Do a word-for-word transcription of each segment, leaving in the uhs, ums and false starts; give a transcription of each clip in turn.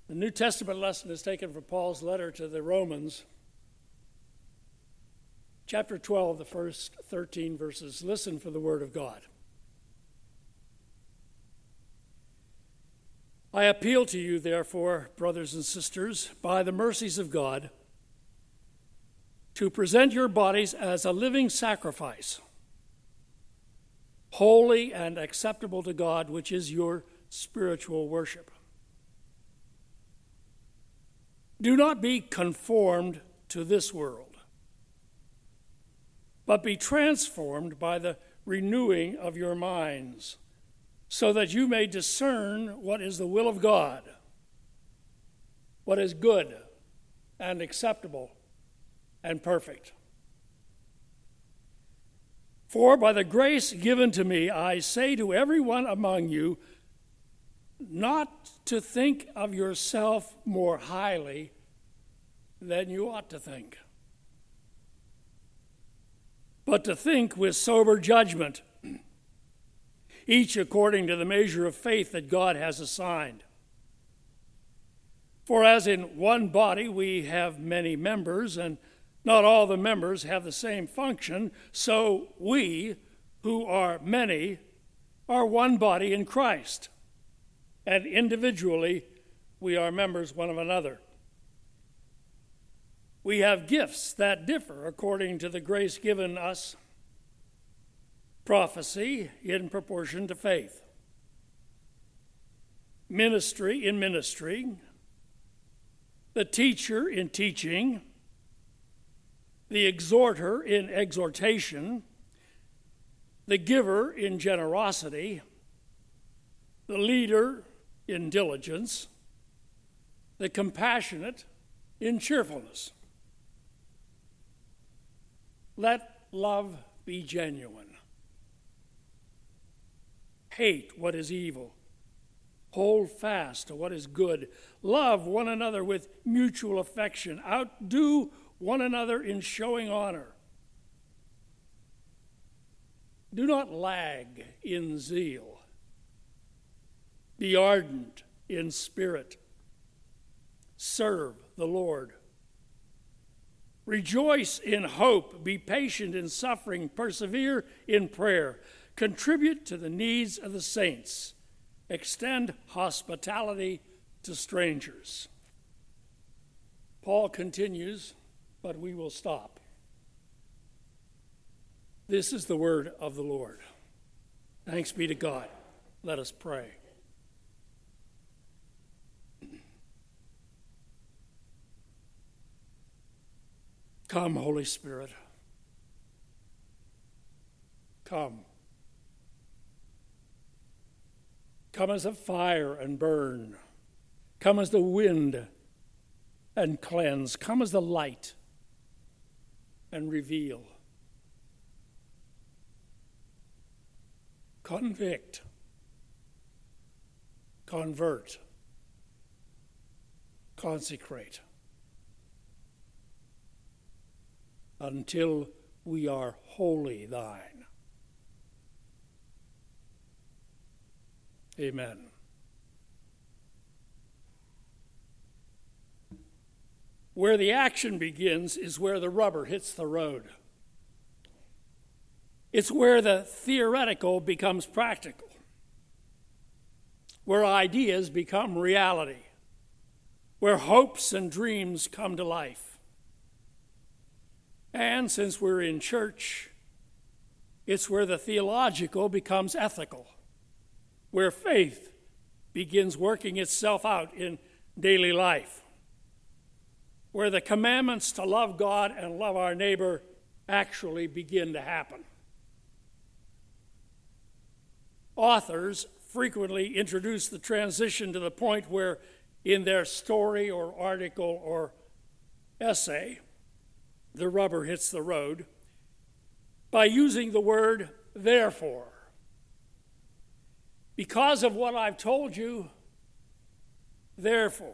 The New Testament lesson is taken from Paul's letter to the Romans, chapter twelve, the first thirteen verses. Listen for the word of God. I appeal to you, therefore, brothers and sisters, by the mercies of God, to present your bodies as a living sacrifice, holy and acceptable to God, which is your spiritual worship. Do not be conformed to this world, but be transformed by the renewing of your minds, so that you may discern what is the will of God, what is good and acceptable and perfect. For by the grace given to me, I say to everyone among you, not to think of yourself more highly than you ought to think, but to think with sober judgment, each according to the measure of faith that God has assigned. For as in one body we have many members, and not all the members have the same function, so we, who are many, are one body in Christ, and individually we are members one of another. We have gifts that differ according to the grace given us: prophecy in proportion to faith, ministry in ministry, the teacher in teaching, the exhorter in exhortation, the giver in generosity, the leader in diligence, the compassionate in cheerfulness. Let love be genuine. Hate what is evil. Hold fast to what is good. Love one another with mutual affection. Outdo one another in showing honor. Do not lag in zeal. Be ardent in spirit. Serve the Lord. Rejoice in hope. Be patient in suffering. Persevere in prayer. Contribute to the needs of the saints. Extend hospitality to strangers. Paul continues, but we will stop. This is the word of the Lord. Thanks be to God. Let us pray. Come, Holy Spirit. Come. Come as a fire and burn. Come as the wind and cleanse. Come as the light and reveal. Convict. Convert. Consecrate. Until we are wholly thine. Amen. Where the action begins is where the rubber hits the road. It's where the theoretical becomes practical, where ideas become reality, where hopes and dreams come to life. And since we're in church, it's where the theological becomes ethical, where faith begins working itself out in daily life, where the commandments to love God and love our neighbor actually begin to happen. Authors frequently introduce the transition to the point where in their story or article or essay, the rubber hits the road by using the word therefore. Because of what I've told you, therefore.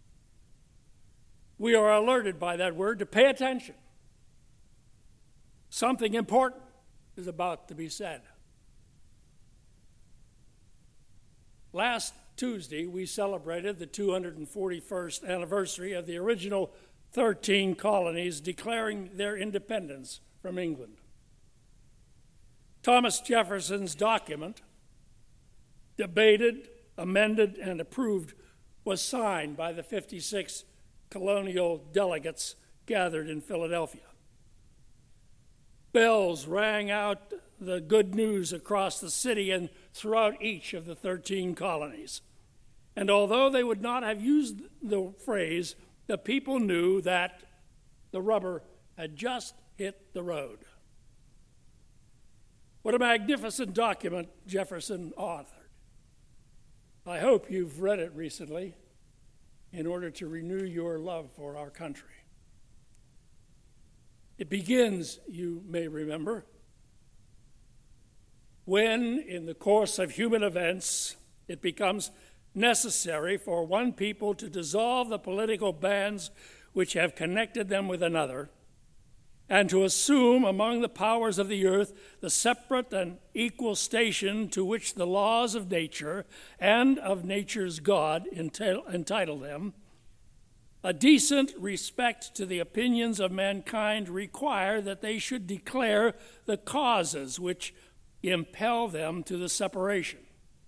We are alerted by that word to pay attention. Something important is about to be said. Last Tuesday, we celebrated the two hundred forty-first anniversary of the original thirteen colonies declaring their independence from England. Thomas Jefferson's document, debated, amended, and approved, was signed by the fifty-six colonial delegates gathered in Philadelphia. Bells rang out the good news across the city and throughout each of the thirteen colonies. And although they would not have used the phrase, the people knew that the rubber had just hit the road. What a magnificent document Jefferson authored. I hope you've read it recently in order to renew your love for our country. It begins, you may remember, when, in the course of human events, it becomes necessary for one people to dissolve the political bands which have connected them with another, and to assume among the powers of the earth the separate and equal station to which the laws of nature and of nature's God entitle them, a decent respect to the opinions of mankind require that they should declare the causes which impel them to the separation.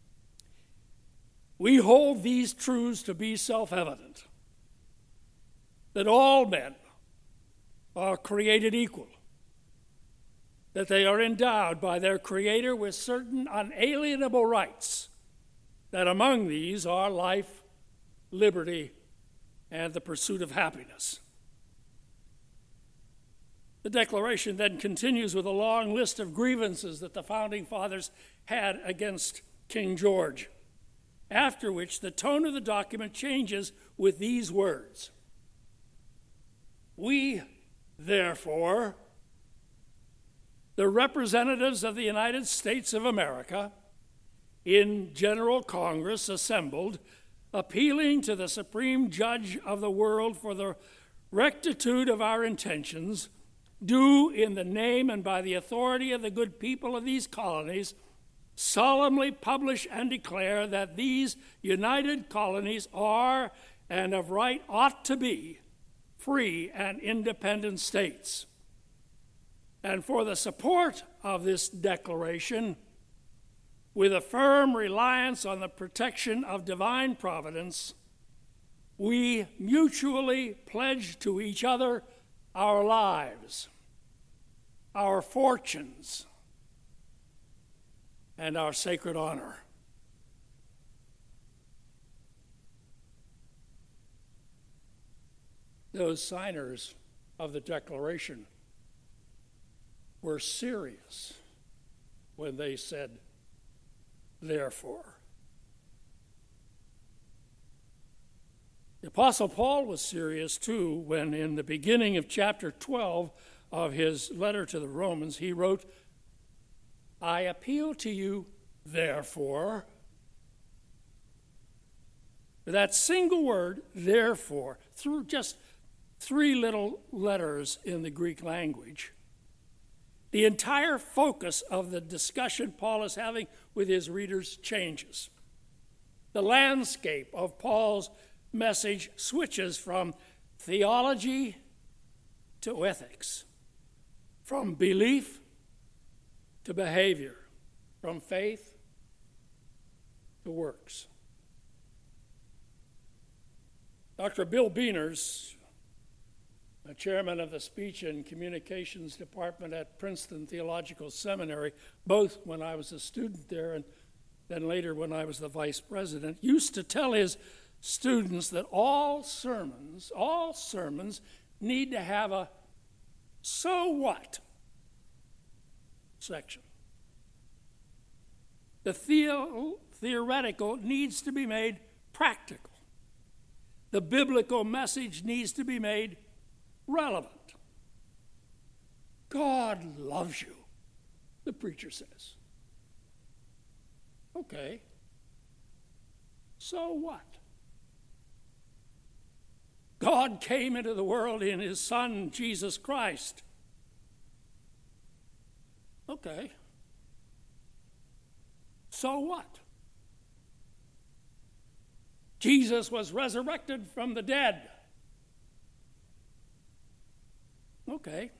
We hold these truths to be self-evident, that all men are created equal, that they are endowed by their Creator with certain unalienable rights, that among these are life, liberty, and the pursuit of happiness. The Declaration then continues with a long list of grievances that the Founding Fathers had against King George, after which the tone of the document changes with these words: "We, therefore, the representatives of the United States of America, in General Congress assembled, appealing to the Supreme Judge of the world for the rectitude of our intentions, do, in the name and by the authority of the good people of these colonies, solemnly publish and declare that these united colonies are, and of right ought to be, free and independent states. And for the support of this declaration, with a firm reliance on the protection of divine providence, we mutually pledge to each other our lives, our fortunes, and our sacred honor." Those signers of the Declaration were serious when they said, "Therefore." The Apostle Paul was serious too when, in the beginning of chapter twelve of his letter to the Romans, he wrote, "I appeal to you, therefore." That single word, therefore, through just three little letters in the Greek language, the entire focus of the discussion Paul is having with his readers changes. The landscape of Paul's message switches from theology to ethics, from belief to behavior, from faith to works. Doctor Bill Beaners, a chairman of the Speech and Communications Department at Princeton Theological Seminary, both when I was a student there and then later when I was the vice president, used to tell his students that all sermons, all sermons need to have a "so what" section. The theo- theoretical needs to be made practical. The biblical message needs to be made relevant. God loves you, the preacher says. Okay, so what? God came into the world in his Son, Jesus Christ. Okay, so what? Jesus was resurrected from the dead. Okay.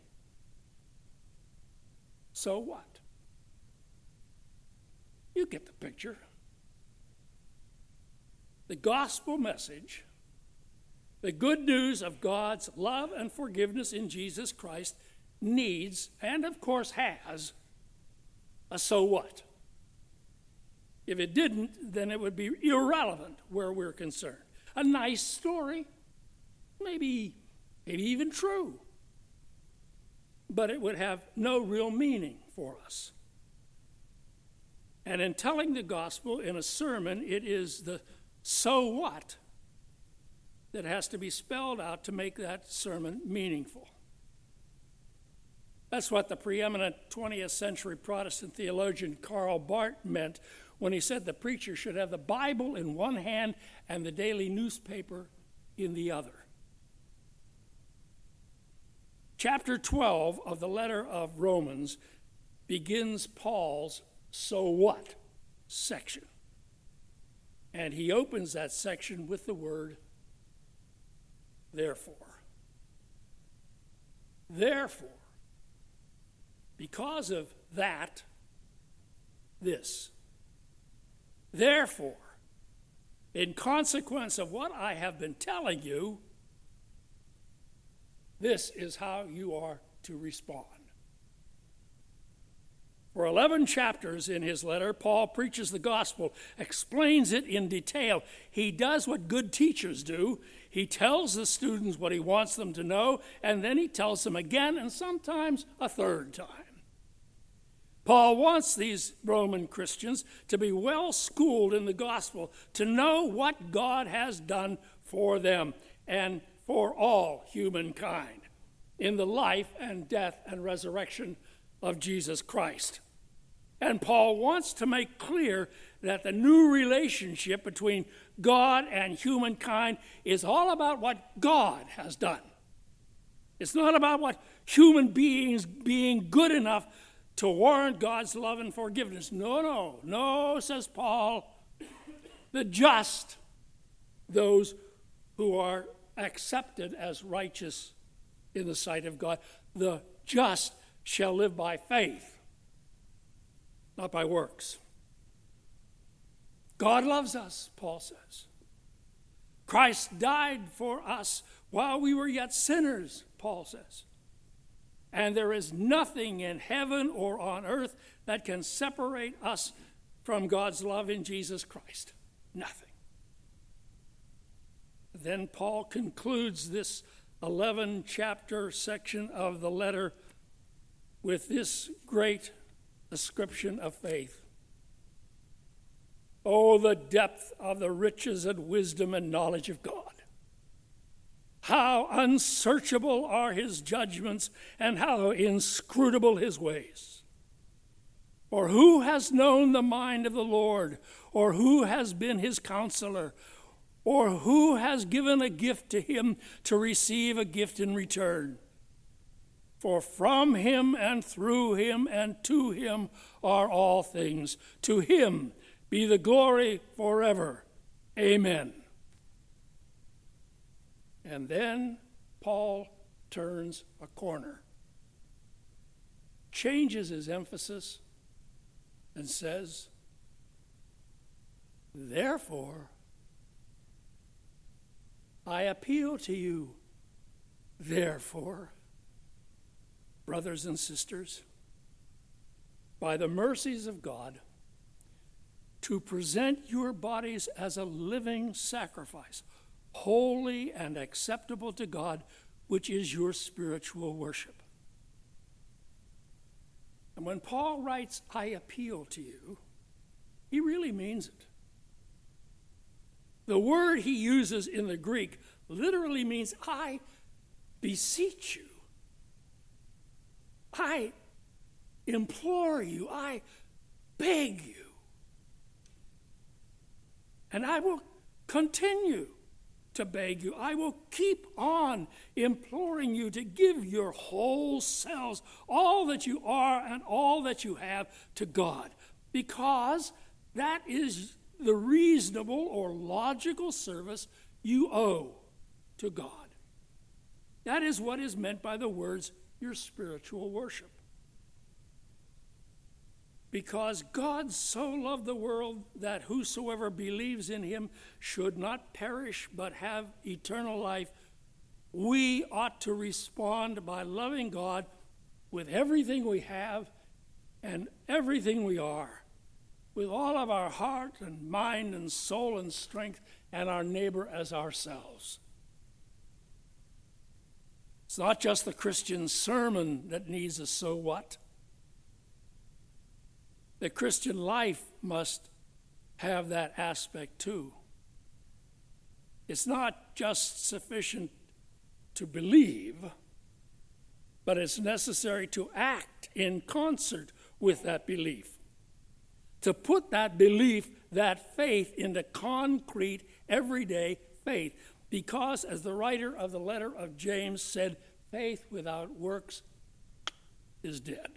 So what? You get the picture. The gospel message, the good news of God's love and forgiveness in Jesus Christ needs, and of course has, a so what. If it didn't, then it would be irrelevant where we're concerned. A nice story, maybe, maybe even true, but it would have no real meaning for us. And in telling the gospel in a sermon, it is the so what that has to be spelled out to make that sermon meaningful. That's what the preeminent twentieth century Protestant theologian Karl Barth meant when he said the preacher should have the Bible in one hand and the daily newspaper in the other. Chapter twelve of the letter of Romans begins Paul's so what section. And he opens that section with the word therefore. Therefore, because of that, this. Therefore, in consequence of what I have been telling you, this is how you are to respond. For eleven chapters in his letter, Paul preaches the gospel, explains it in detail. He does what good teachers do. He tells the students what he wants them to know, and then he tells them again, and sometimes a third time. Paul wants these Roman Christians to be well schooled in the gospel, to know what God has done for them and for all humankind in the life and death and resurrection of Jesus Christ. And Paul wants to make clear that the new relationship between God and humankind is all about what God has done. It's not about what human beings being good enough to warrant God's love and forgiveness. No, no, no, says Paul. The just, those who are accepted as righteous in the sight of God, the just shall live by faith, not by works. God loves us, Paul says. Christ died for us while we were yet sinners, Paul says. And there is nothing in heaven or on earth that can separate us from God's love in Jesus Christ. Nothing. Then Paul concludes this eleven chapter section of the letter with this great description of faith. Oh, the depth of the riches and wisdom and knowledge of God. How unsearchable are his judgments and how inscrutable his ways. For who has known the mind of the Lord, or who has been his counselor, or who has given a gift to him to receive a gift in return? For from him and through him and to him are all things. To him be the glory forever. Amen. And then Paul turns a corner, changes his emphasis, and says, therefore, I appeal to you, therefore, brothers and sisters, by the mercies of God, to present your bodies as a living sacrifice, holy and acceptable to God, which is your spiritual worship. And when Paul writes, I appeal to you, he really means it. The word he uses in the Greek literally means, I beseech you. I implore you. I beg you. And I will continue to beg you. I will keep on imploring you to give your whole selves, all that you are and all that you have, to God, because that is the reasonable or logical service you owe to God. That is what is meant by the words, your spiritual worship. Because God so loved the world that whosoever believes in him should not perish but have eternal life, we ought to respond by loving God with everything we have and everything we are, with all of our heart and mind and soul and strength, and our neighbor as ourselves. It's not just the Christian sermon that needs a so what. The Christian life must have that aspect too. It's not just sufficient to believe, but it's necessary to act in concert with that belief. To put that belief, that faith, into concrete, everyday faith. Because, as the writer of the letter of James said, faith without works is dead.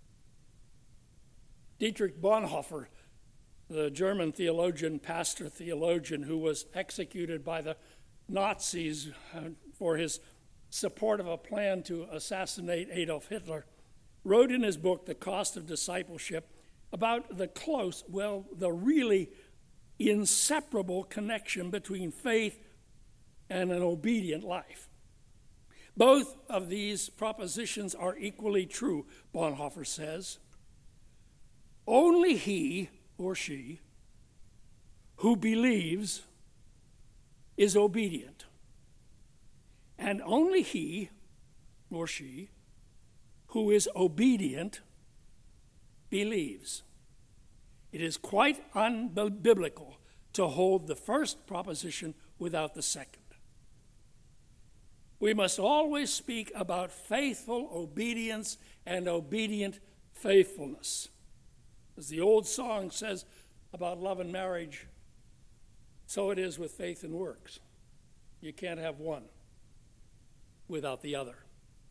Dietrich Bonhoeffer, the German theologian, pastor theologian, who was executed by the Nazis uh, for his support of a plan to assassinate Adolf Hitler, wrote in his book, The Cost of Discipleship, about the close, well, the really inseparable connection between faith and an obedient life. Both of these propositions are equally true, Bonhoeffer says. Only he or she who believes is obedient. And only he or she who is obedient believes. It is quite unbiblical to hold the first proposition without the second. We must always speak about faithful obedience and obedient faithfulness. As the old song says about love and marriage, so it is with faith and works. You can't have one without the other.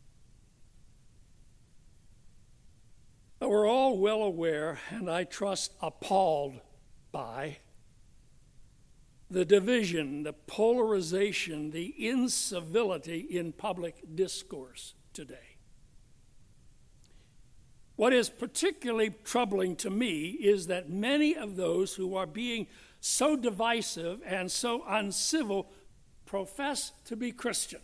But we're all well aware, and I trust appalled by, the division, the polarization, the incivility in public discourse today. What is particularly troubling to me is that many of those who are being so divisive and so uncivil profess to be Christian.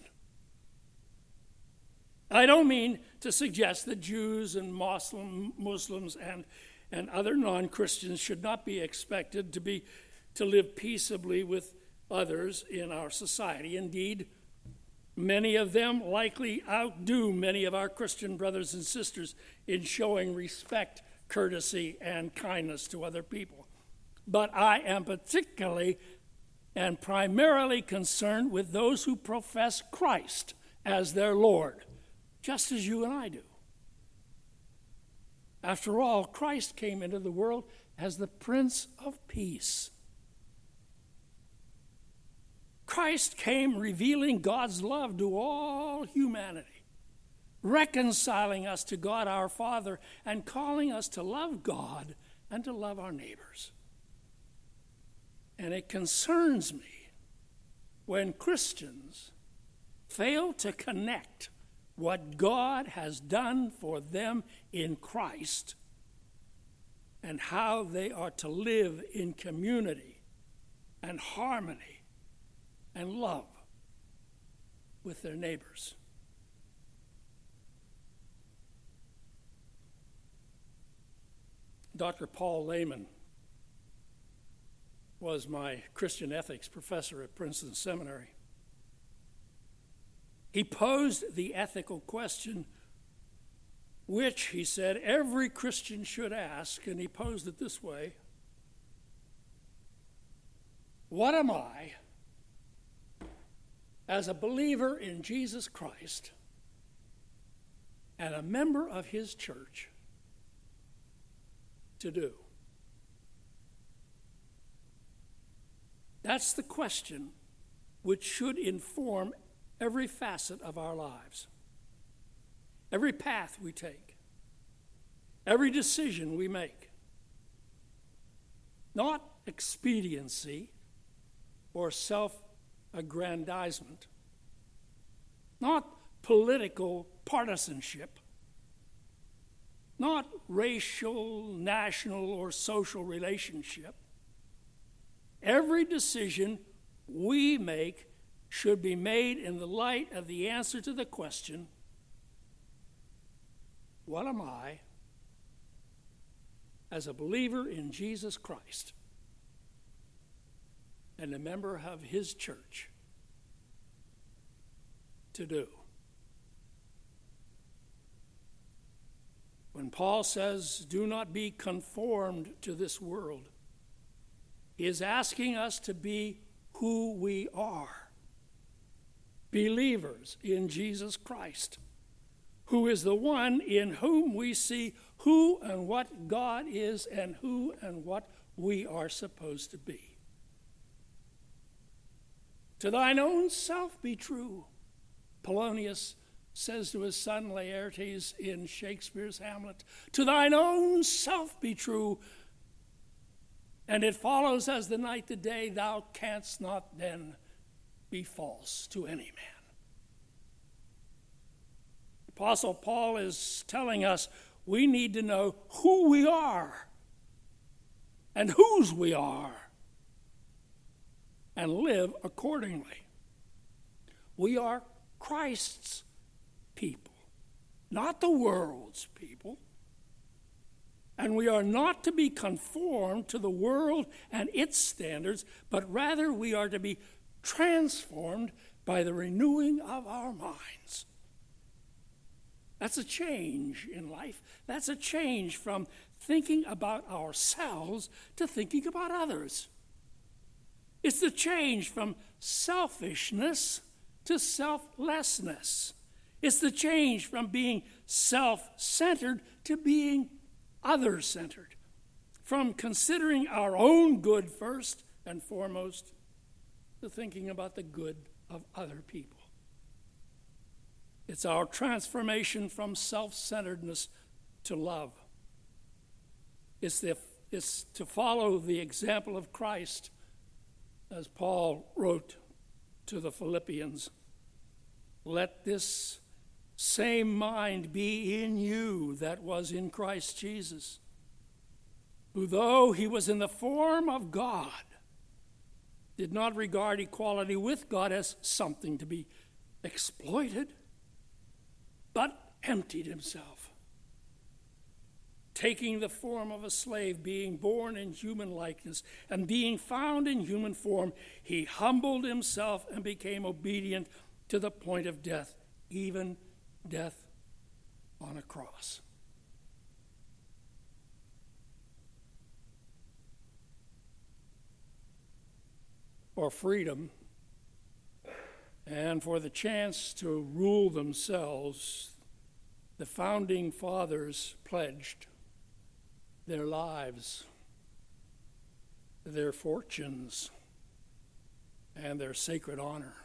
I don't mean to suggest that Jews and Muslim, Muslims and, and other non-Christians should not be expected to be to live peaceably with others in our society. Indeed, many of them likely outdo many of our Christian brothers and sisters in showing respect, courtesy, and kindness to other people. But I am particularly and primarily concerned with those who profess Christ as their Lord, just as you and I do. After all, Christ came into the world as the Prince of Peace. Christ came revealing God's love to all humanity, reconciling us to God our Father, and calling us to love God and to love our neighbors. And it concerns me when Christians fail to connect what God has done for them in Christ and how they are to live in community and harmony and love with their neighbors. Doctor Paul Lehman was my Christian ethics professor at Princeton Seminary. He posed the ethical question, which, he said, every Christian should ask, and he posed it this way: what am I, as a believer in Jesus Christ and a member of his church, to do? That's the question which should inform every facet of our lives, every path we take, every decision we make. Not expediency or self-aggrandizement, not political partisanship, not racial, national, or social relationship. Every decision we make should be made in the light of the answer to the question, what am I as a believer in Jesus Christ and a member of his church to do? When Paul says, do not be conformed to this world, he is asking us to be who we are, believers in Jesus Christ, who is the one in whom we see who and what God is and who and what we are supposed to be. To thine own self be true, Polonius says to his son Laertes in Shakespeare's Hamlet. To thine own self be true, and it follows as the night the day, thou canst not then be false to any man. Apostle Paul is telling us we need to know who we are and whose we are and live accordingly. We are Christ's people, not the world's people. And we are not to be conformed to the world and its standards, but rather we are to be transformed by the renewing of our minds. That's a change in life. That's a change from thinking about ourselves to thinking about others. It's the change from selfishness to selflessness. It's the change from being self-centered to being other-centered, from considering our own good first and foremost to thinking about the good of other people. It's our transformation from self-centeredness to love. It's, the, it's to follow the example of Christ, as Paul wrote to the Philippians. Let this same mind be in you that was in Christ Jesus, who though he was in the form of God, did not regard equality with God as something to be exploited, but emptied himself, taking the form of a slave, being born in human likeness, and being found in human form, he humbled himself and became obedient to the point of death, even death on a cross. For freedom and for the chance to rule themselves, the founding fathers pledged their lives, their fortunes, and their sacred honor.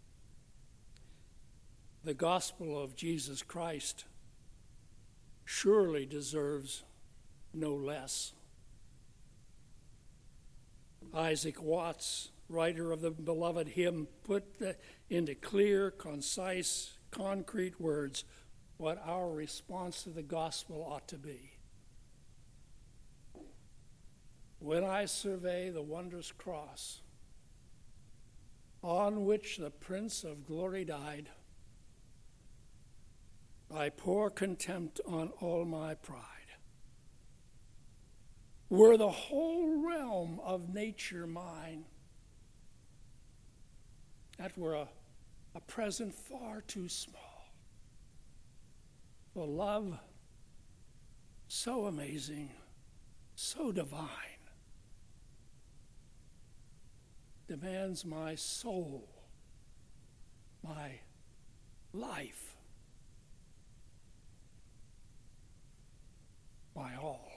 The gospel of Jesus Christ surely deserves no less. Isaac Watts, writer of the beloved hymn, put the, into clear, concise, concrete words what our response to the gospel ought to be. When I survey the wondrous cross on which the Prince of Glory died, I pour contempt on all my pride. Were the whole realm of nature mine, that were a, a present far too small. For love so amazing, so divine, demands my soul, my life, my all.